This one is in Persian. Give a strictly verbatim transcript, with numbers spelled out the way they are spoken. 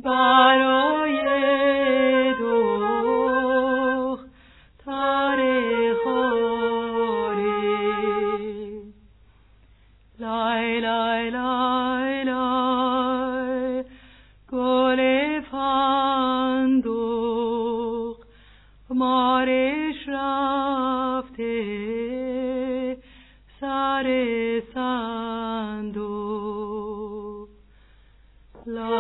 برای دختر خواری. لای لای لای لای گل فندق مارش رفته سر صندوق. لای